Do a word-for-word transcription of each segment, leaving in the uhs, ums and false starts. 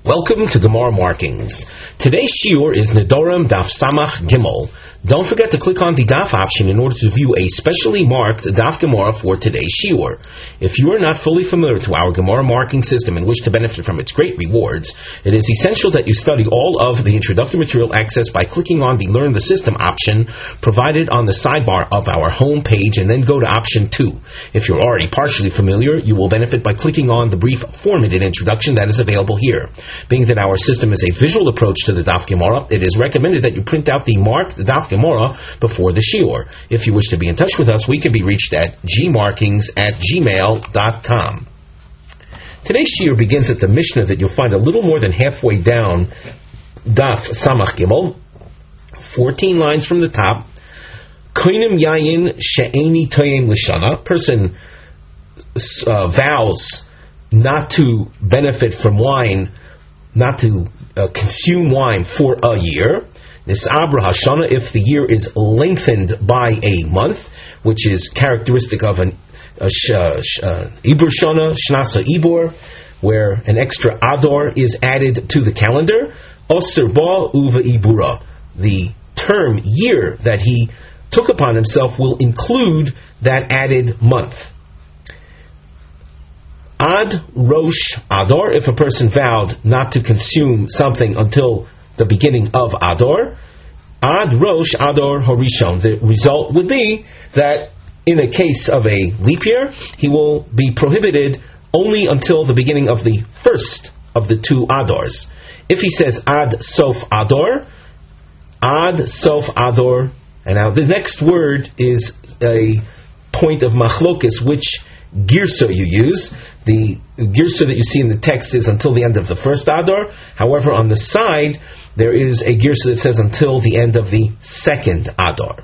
Welcome to Gemara Markings. Today's shiur is Nedorim Daf Samach Gimel. Don't forget to click on the Daf option in order to view a specially marked Daf Gemara for today's shiur. If you are not fully familiar to our Gemara marking system and wish to benefit from its great rewards, it is essential that you study all of the introductory material accessed by clicking on the Learn the System option provided on the sidebar of our home page, and then go to option two. If you're already partially familiar, you will benefit by clicking on the brief formatted introduction that is available here. Being that our system is a visual approach to the Daf Gemara, it is recommended that you print out the marked Daf Gemara before the shiur. If you wish to be in touch with us, we can be reached at gmarkings at gmail dot com. Today's shiur begins at the Mishnah that you'll find a little more than halfway down Daf Samach Gimel, fourteen lines from the top. Koinim yayin she'eni toyem l'shana. Person uh, vows not to benefit from wine, not to uh, consume wine for a year. This Abra Hashana, if the year is lengthened by a month, which is characteristic of an uh, sh, uh, Ibur Shana, Shnasa Ibor, where an extra Ador is added to the calendar. Osir Ba Uva Ibura. The term year that he took upon himself will include that added month. Ad Rosh Ador, if a person vowed not to consume something until the beginning of Ador. Ad Rosh Ador Horishon. The result would be that in a case of a leap year, he will be prohibited only until the beginning of the first of the two Adors. If he says Ad Sof Ador, Ad Sof Ador, and now the next word is a point of machlokis, which girsa you use. The girsa that you see in the text is until the end of the first Ador. However, on the side, there is a girsa that says until the end of the second Ador.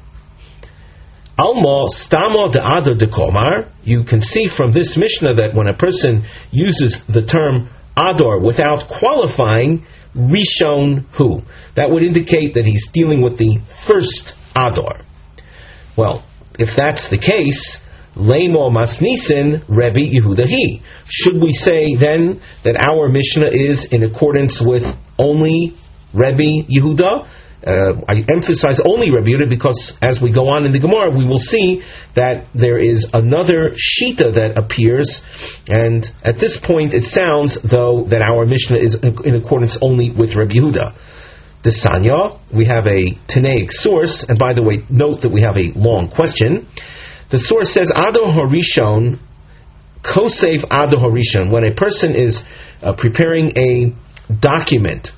Alma stama de Ador de komar. You can see from this Mishnah that when a person uses the term Ador without qualifying, Rishon hu, that would indicate that he's dealing with the first Ador. Well, if that's the case, Leimo Masnisin Rebbe Yehudahi. Should we say then that our Mishnah is in accordance with only Rebbe Yehuda? Uh, I emphasize only Rebbe Yehuda because as we go on in the Gemara, we will see that there is another Shita that appears, and at this point it sounds though that our Mishnah is in accordance only with Rebbe Yehuda. The Sanya, we have a Tanaic source, and by the way, note that we have a long question. The source says, Ador Horishon, Kosef Ador Horishon. When a person is uh, preparing a document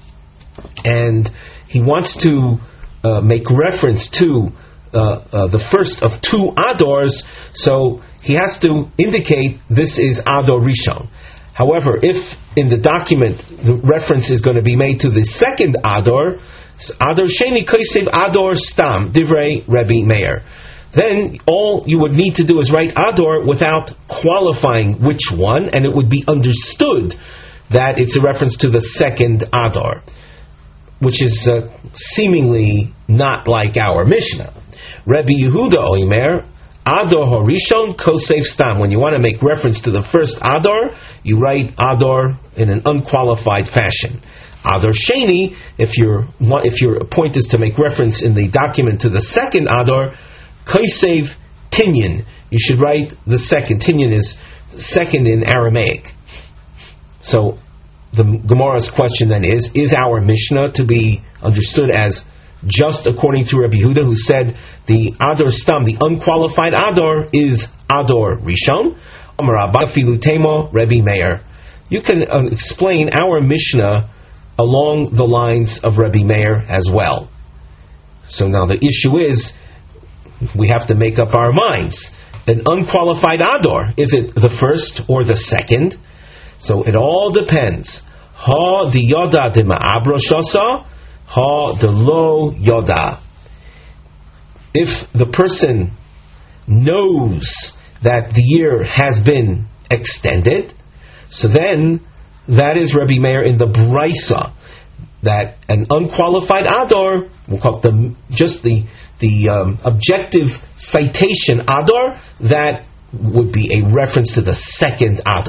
and he wants to uh, make reference to uh, uh, the first of two Adors, so he has to indicate this is Ador Rishon. However, if in the document the reference is going to be made to the second Ador, Ador Sheni Kosef Ador Stam, Divrei Rebbe Meir, then all you would need to do is write Ador without qualifying which one, and it would be understood that it's a reference to the second Ador, which is uh, seemingly not like our Mishnah. Rebbe Yehuda Oimer, Ador Horishon Kosef Stam. When you want to make reference to the first Ador, you write Ador in an unqualified fashion. Ador Sheni, if your if your point is to make reference in the document to the second Ador, Kosef Tinyan. You should write the second. Tinyan is second in Aramaic. So the Gemara's question then is, is our Mishnah to be understood as just according to Rabbi Yehuda, who said the Ador Stam, the unqualified Ador, is Ador Rishon? Rabbi Meir. You can uh, explain our Mishnah along the lines of Rabbi Meir as well. So now the issue is, we have to make up our minds. An unqualified Ador, is it the first or the second? So it all depends. Ha di yoda de ma'abro shasa, ha de lo yoda. If the person knows that the year has been extended, so then that is Rabbi Meir in the Braisa, that an unqualified Ador, we'll call it the, just the the um, objective citation Ador, that would be a reference to the second Ador.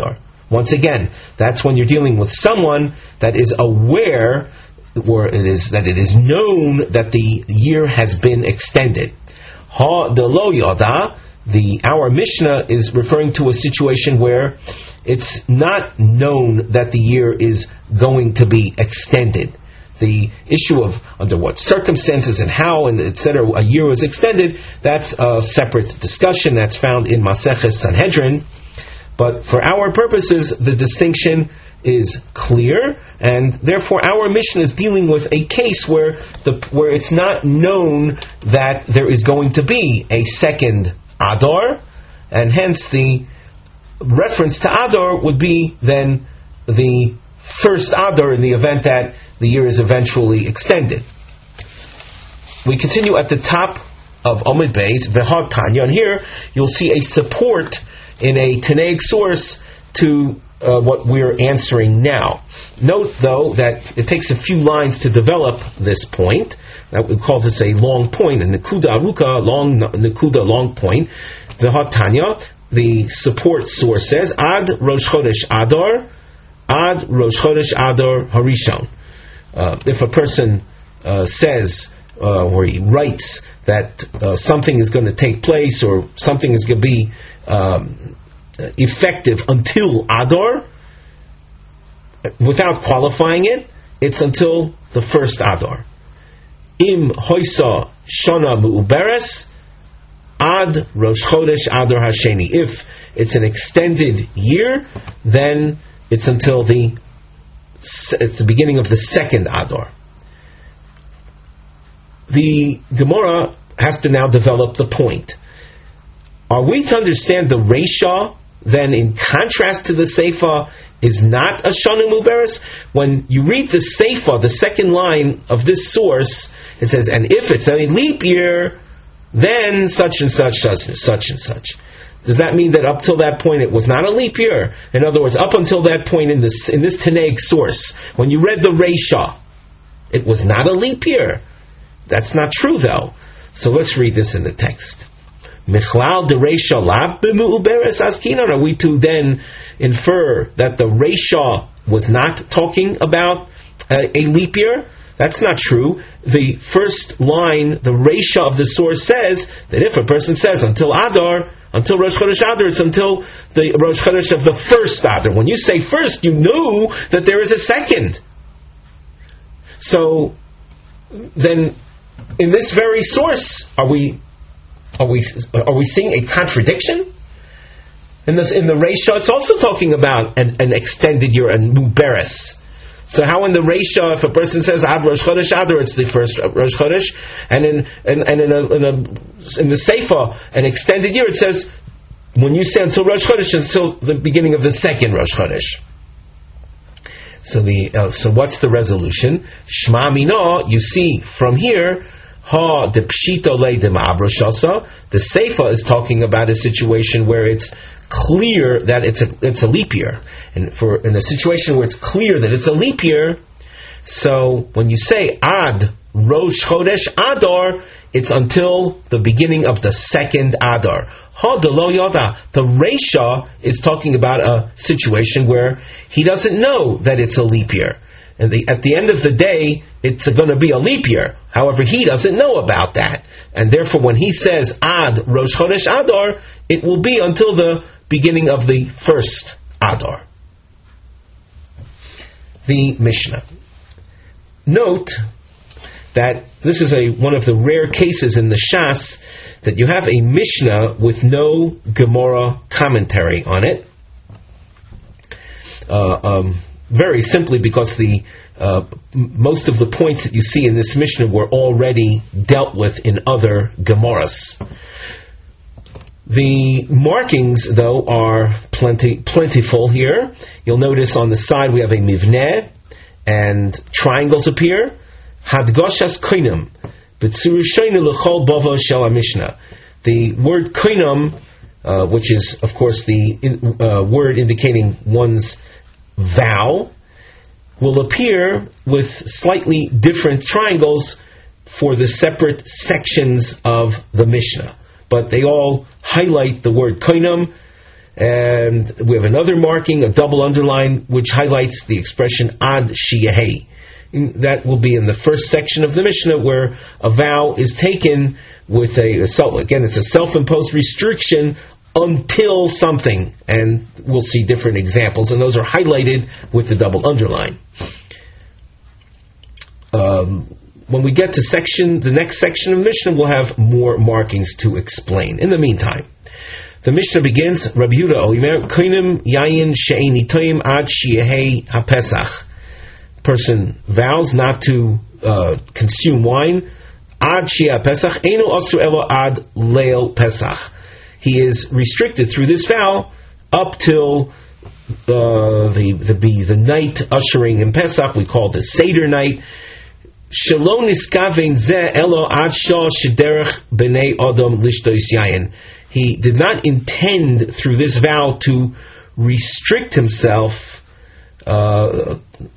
Once again, that's when you're dealing with someone that is aware, or it is that it is known that the year has been extended. Ha de lo yada, the our Mishnah is referring to a situation where it's not known that the year is going to be extended. The issue of under what circumstances and how and et cetera a year was extended, that's a separate discussion that's found in Maseches Sanhedrin. But for our purposes, the distinction is clear, and therefore our Mishnah is dealing with a case where the where it's not known that there is going to be a second Adar, and hence the reference to Adar would be then the first Adar in the event that the year is eventually extended. We continue at the top of Omid Beis, V'ha Tanya, and here you'll see a support in a Tanaic source to uh, what we're answering now. Note, though, that it takes a few lines to develop this point. That we call this a long point, a Nekuda Aruka, long Nekuda, long point. V'ha Tanya, the support source says, Ad Rosh Chodesh Adar, Ad Rosh Chodesh Adar Harishon. Uh, if a person uh, says, uh, or he writes, that uh, something is going to take place, or something is going to be um, effective until Adar, without qualifying it, it's until the first Adar. Im hoisa shana mu'uberes, ad Rosh Chodesh Adar Hasheni. If it's an extended year, then it's until the it's the beginning of the second Adar. The Gemara has to now develop the point. Are we to understand the Reisha then, in contrast to the Seifa, is not a Shana Muberes? When you read the Seifa, the second line of this source, it says, and if it's a leap year, then such and such, such and such and such. Does that mean that up till that point it was not a leap year? In other words, up until that point in this in this Tanaic source, when you read the Reisha, it was not a leap year. That's not true, though. So let's read this in the text. Michlal de Reisha lab b'mu'uberes askinon. Are we to then infer that the Reisha was not talking about a, a leap year? That's not true. The first line, the Reisha of the source, says that if a person says until Adar, until Rosh Chodesh Adar, it's until the Rosh Chodesh of the first Adar. When you say first, you know that there is a second. So then, in this very source, are we are we are we seeing a contradiction? In this, in the Reisha, it's also talking about an, an extended year, a Muberes. So how in the Reisha, if a person says Ad Rosh Chodesh Adar, it's the first Rosh Chodesh, and in and, and in, a, in, a, in the Seifa, an extended year, it says when you say until Rosh Chodesh, until the beginning of the second Rosh Chodesh. So the uh, so what's the resolution? Shma Mino, you see from here, Ha de Pshito Le de Ma'abrashasa. The Seifa is talking about a situation where it's clear that it's a it's a leap year, and for in a situation where it's clear that it's a leap year, so when you say Ad Rosh Chodesh Adar, it's until the beginning of the second Adar. Ha de lo yoda. The Reisha is talking about a situation where he doesn't know that it's a leap year, and the, at the end of the day, it's going to be a leap year. However, he doesn't know about that, and therefore, when he says Ad Rosh Chodesh Adar, it will be until the beginning of the first Adar. The Mishnah. Note that this is a one of the rare cases in the Shas that you have a Mishnah with no Gemara commentary on it. Uh, um, very simply because the uh, most of the points that you see in this Mishnah were already dealt with in other Gemaras. The markings, though, are plenty plentiful here. You'll notice on the side we have a mivneh, and triangles appear. Hadgoshas koinam, b'tzurushaynu l'chol bava shel Mishnah. The word koinam, uh, which is, of course, the in, uh, word indicating one's vow, will appear with slightly different triangles for the separate sections of the Mishnah. But they all highlight the word koinam, And we have another marking, a double underline, which highlights the expression ad sheyehei. That will be in the first section of the Mishnah, where a vow is taken with a, a self, again, it's a self-imposed restriction until something, and we'll see different examples, and those are highlighted with the double underline. Um, when we get to section, the next section of Mishnah, we'll have more markings to explain. In the meantime, the Mishnah begins, Rabbi Yehuda Oimer, Koinim Yayin She'eni Toyim Ad Sheyehei HaPesach. Person vows not to uh, consume wine Ad Sheyeh Pesach, Eino Asur Elo Ad Leil Pesach. He is restricted through this vow up till uh, the the the, the night ushering in Pesach. We call the Seder night. Shelo niskaven zeh elo ad shah shederech b'nei adam lishtos yayin. He did not intend through this vow to restrict himself uh,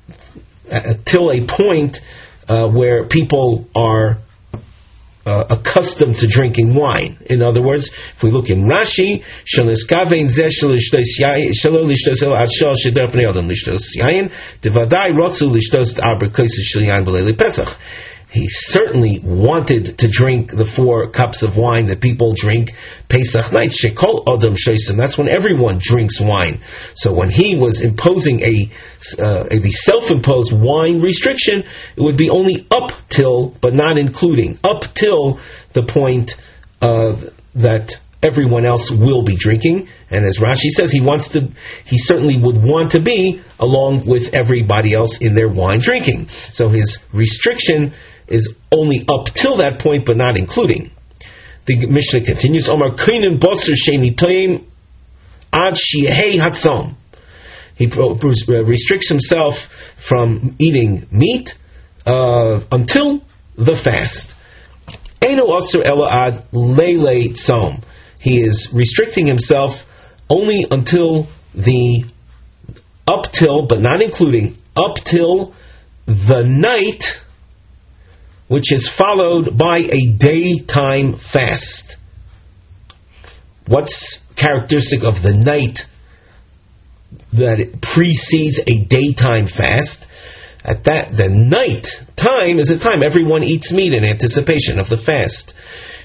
till a point uh, where people are uh, accustomed to drinking wine. In other words, if we look in Rashi, shelo niskaven zeh shelo lishtos elo ad shah shederech b'nei adam lishtos yayin, devadai rotzu lishtos aber kosis shel yayin b'leili Pesach. He certainly wanted to drink the four cups of wine that people drink Pesach night. Shekol Adam Shoisim. That's when everyone drinks wine. So when he was imposing a, uh, a the self-imposed wine restriction, it would be only up till, but not including, up till the point uh, that everyone else will be drinking. And as Rashi says, he wants to, he certainly would want to be along with everybody else in their wine drinking. So his restriction is only up till that point, but not including. The Mishnah continues, Omar Koinen Boser Sheni Toyim Ad Sheyehei Hatzom. He restricts himself from eating meat uh, until the fast. Eino Asur Elo Ad Leilei Tzom. He is restricting himself only until the, up till, but not including, up till the night, which is followed by a daytime fast. What's characteristic of the night that precedes a daytime fast? At that, the night time is a time everyone eats meat in anticipation of the fast.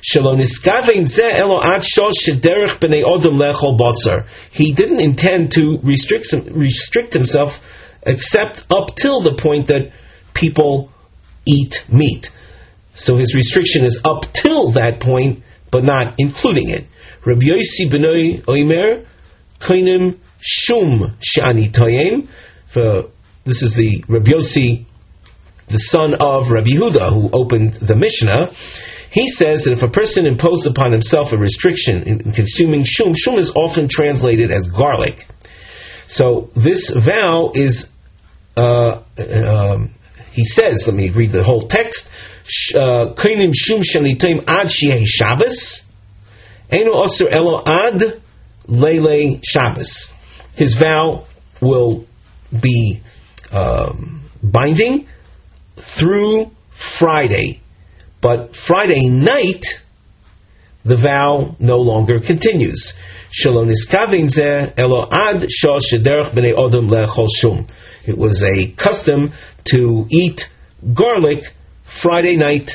He didn't intend to restrict restrict himself except up till the point that people eat meat. So his restriction is up till that point, but not including it. Rabbi Yossi Benoi Oimer Koinim Shum Shani Toyim. This is the Rabbi Yossi, the son of Rabbi Yehuda, who opened the Mishnah. He says that if a person imposed upon himself a restriction in consuming shum, shum is often translated as garlic. So this vow is uh, um, he says, let me read the whole text. Koinim shum shenitoim ad sheyeh Shabbos, eino asur elo ad leilei Shabbos. His vow will be um, binding through Friday, but Friday night the vow no longer continues. Shelo niskaven zeh elo ad shah shederech b'nei odom le'chol shum. It was a custom to eat garlic Friday night,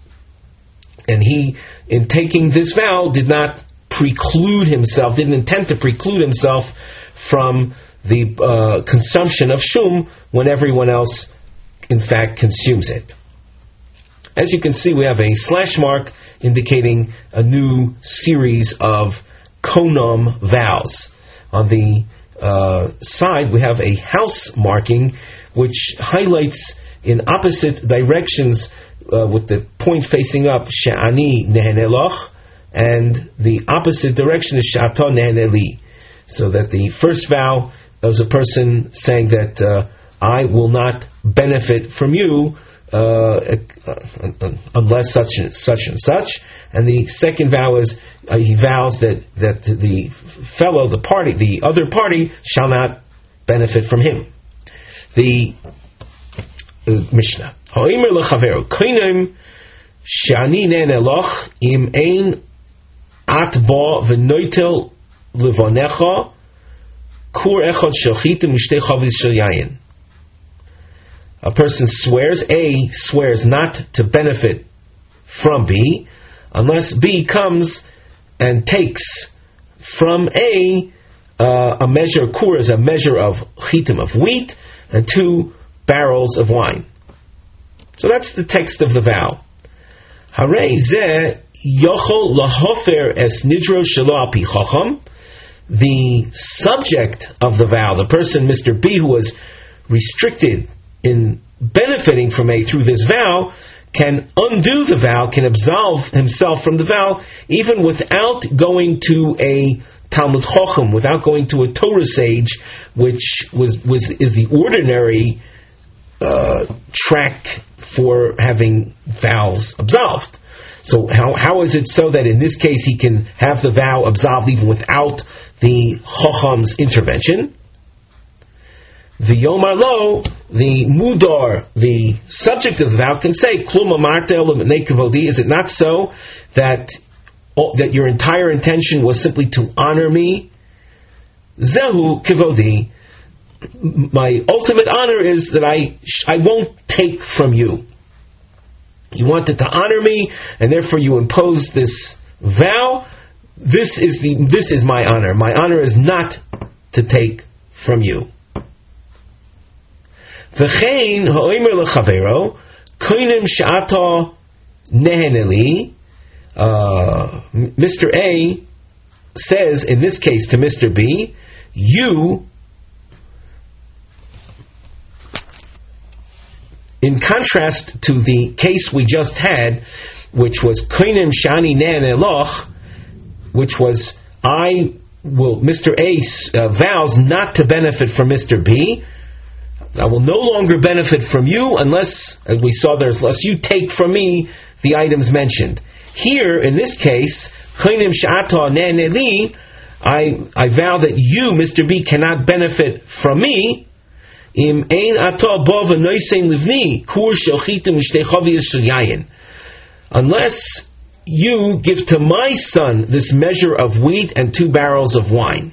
and he, in taking this vow, did not preclude himself, didn't intend to preclude himself from the uh, consumption of shum when everyone else, in fact, consumes it. As you can see, we have a slash mark indicating a new series of konam vows. On the uh, side, we have a house marking which highlights in opposite directions uh, with the point facing up, she'ani neheneloch, and the opposite direction is she'ato neheneli. So that the first vow was a person saying that uh, I will not benefit from you Uh, uh, unless such and such and such, and the second vow is uh, he vows that that the fellow, the party, the other party, shall not benefit from him. The uh, Mishnah: Ha'omer lechaveru koinem shani neneloch im ein at ba v'noitel levonecha kur echad shelchitim mishtei chavis shel yayin. A person swears, A swears not to benefit from B, unless B comes and takes from A uh, a measure, kur is a measure of chitim, of wheat, and two barrels of wine. So that's the text of the vow. Harei zeh yochol lahofer es nidro shelo al pi chacham. The subject of the vow, the person, Mister B, who was restricted in benefiting from A through this vow, can undo the vow, can absolve himself from the vow, even without going to a Talmud Chacham, without going to a Torah sage, which was, was is the ordinary uh, track for having vows absolved. So how how is it so that in this case he can have the vow absolved even without the Chacham's intervention? The Yomar Lo, the Mudar, the subject of the vow, can say, Klum amarta l'mnei kavodi, is it not so that that your entire intention was simply to honor me? Zehu kavodi, my ultimate honor is that I I won't take from you. You wanted to honor me, and therefore you imposed this vow. This is the this is my honor. My honor is not to take from you. V'chein ha'omer lechavero koinim she'ata neheneli. Mister A says in this case to Mister B, you, in contrast to the case we just had, which was koinim shani neheneloch, which was I will Mister A uh, vows not to benefit from Mister B. I will no longer benefit from you unless, as we saw there, unless you take from me the items mentioned. Here, in this case, I, I vow that you, Mister B, cannot benefit from me. Unless you give to my son this measure of wheat and two barrels of wine.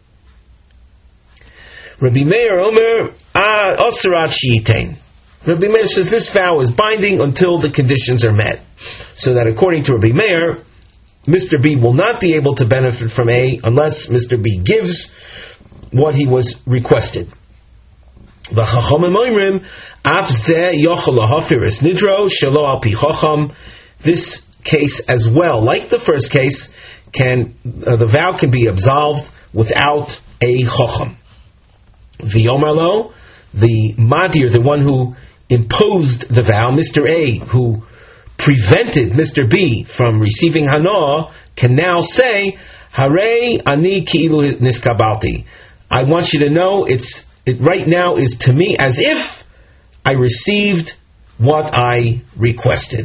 Rabbi Meir Omer, ah, Osrat Shitain. Rabbi Meir says this vow is binding until the conditions are met. So that according to Rabbi Meir, Mister B will not be able to benefit from A unless Mister B gives what he was requested. V'chachamim oimrim, af zeh yochel lahafir es nidro shelo al pi chacham. This case as well, like the first case, can uh, the vow can be absolved without a chacham. V'yomar lo, the madir, the one who imposed the vow, Mister A, who prevented Mister B from receiving hana, can now say, Harei ani ki'ilu niskabalti. I want you to know, it's it right now is to me as if I received what I requested.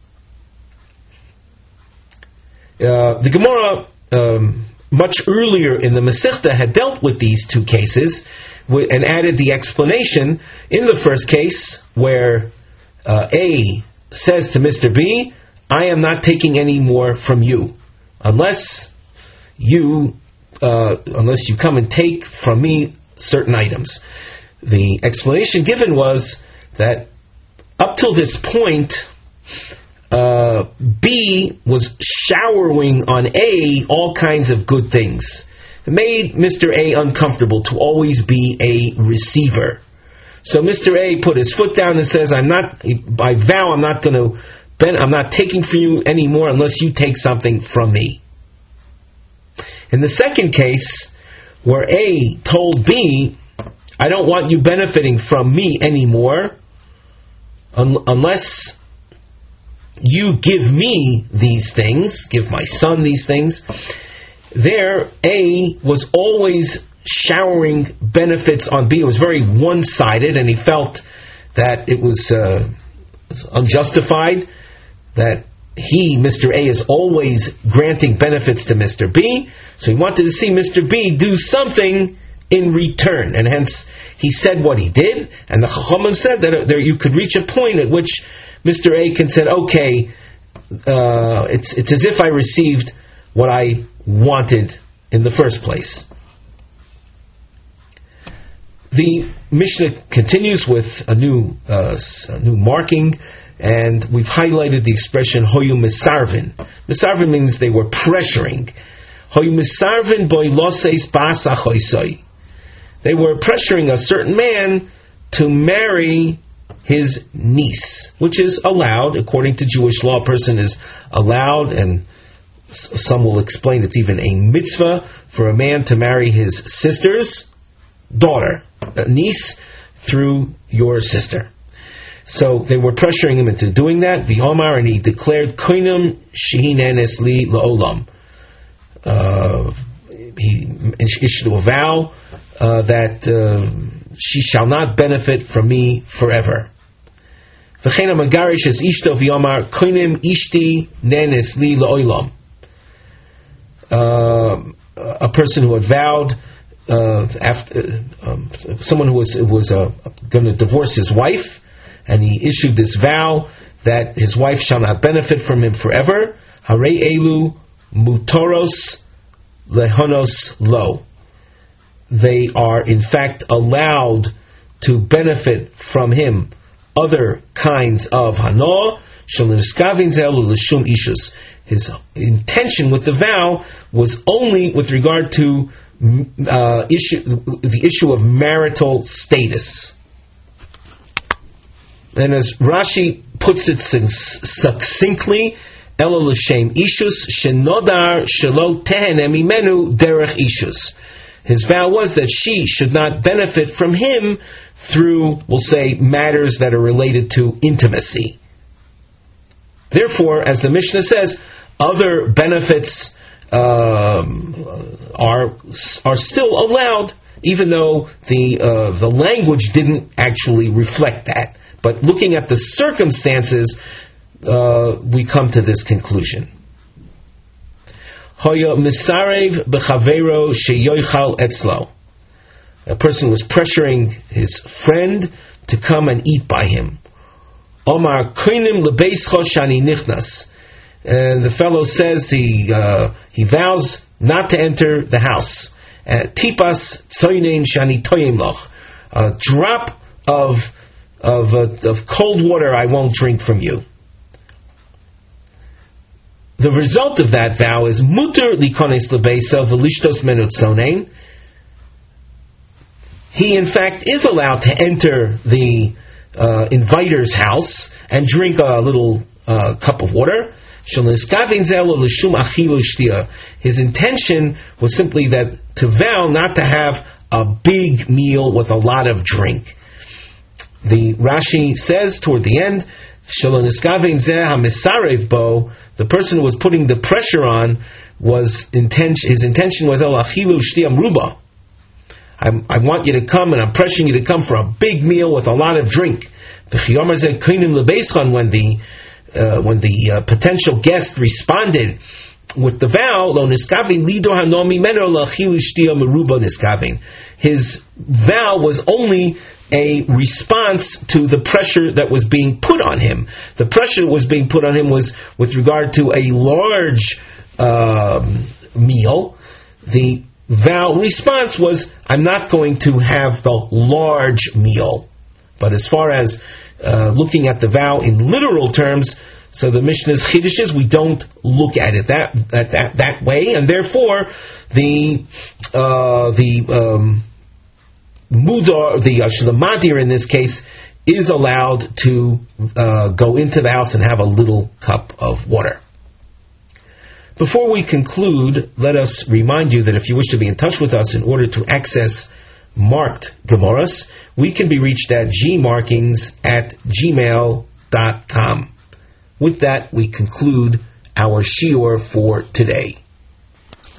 Uh, the Gemara, um, much earlier in the Masechta, had dealt with these two cases and added the explanation in the first case where uh, A says to Mister B, I am not taking any more from you unless you uh, unless you come and take from me certain items. The explanation given was that up till this point, uh, B was showering on A all kinds of good things. It made Mister A uncomfortable to always be a receiver. So Mister A put his foot down and says, "I'm not. I vow I'm not going to. Ben, I'm not taking from you anymore unless you take something from me." In the second case, where A told B, "I don't want you benefiting from me anymore un- unless you give me these things, give my son these things." There, A was always showering benefits on B. It was very one-sided, and he felt that it was, uh, was unjustified, that he, Mister A, is always granting benefits to Mister B, so he wanted to see Mister B do something in return, and hence he said what he did, and the Chachamim said that there you could reach a point at which Mister A can say, okay, uh, it's it's as if I received what I wanted in the first place. The Mishnah continues with a new uh, a new marking, and we've highlighted the expression hoyu misarvin. Misarvin means they were pressuring. Hoyu misarvin boy loses basa choisoi. They were pressuring a certain man to marry his niece, which is allowed according to Jewish law. A person is allowed, and some will explain it's even a mitzvah for a man to marry his sister's daughter, a niece, through your sister. So they were pressuring him into doing that. The Omar, and he declared, "Koinum shehinenes li laolam." Uh, he issued a vow uh, that uh, she shall not benefit from me forever. V'chein magarish es ishto v'yomar koinim ishti nenes li laolam. A person who had vowed. Uh, after uh, um, someone who was was uh, going to divorce his wife, and he issued this vow that his wife shall not benefit from him forever. Harei elu mutoros lehonos lo. They are in fact allowed to benefit from him other kinds of hano. His intention with the vow was only with regard to Uh, issue the issue of marital status. And as Rashi puts it succinctly, Elo l'shem ishus shenodar shelo tehene mimenu derech ishus. His vow was that she should not benefit from him through, we'll say, matters that are related to intimacy. Therefore, as the Mishnah says, other benefits Um, are are still allowed, even though the uh, the language didn't actually reflect that. But looking at the circumstances, uh, we come to this conclusion. Hoya misarev b'chavero sheyoichal etzlo. A person was pressuring his friend to come and eat by him. Omar koinim lebeischo shani nichnas. And the fellow says he uh, he vows not to enter the house. Tipas tzoynein shani toyim loch. A drop of of uh, of cold water I won't drink from you. The result of that vow is muter likones lebeisa v'lishtos menutzonein. He in fact is allowed to enter the uh, inviter's house and drink a little uh, cup of water. His intention was simply that to vow not to have a big meal with a lot of drink. The Rashi says toward the end, the person who was putting the pressure on was intention. His intention was I'm, I want you to come, and I'm pressuring you to come for a big meal with a lot of drink. When the Uh, when the uh, potential guest responded with the vow, his vow was only a response to the pressure that was being put on him. The pressure that was being put on him was with regard to a large um, meal. The vow response was, I'm not going to have the large meal. But as far as Uh, looking at the vow in literal terms, so the Mishnah's chiddush is we don't look at it that at that that way, and therefore the uh, the um, mudar the uh, the madir in this case is allowed to uh, go into the house and have a little cup of water. Before we conclude, let us remind you that if you wish to be in touch with us in order to access marked Gemaras, we can be reached at gmarkings at gmail dot com. With that, we conclude our shiur for today.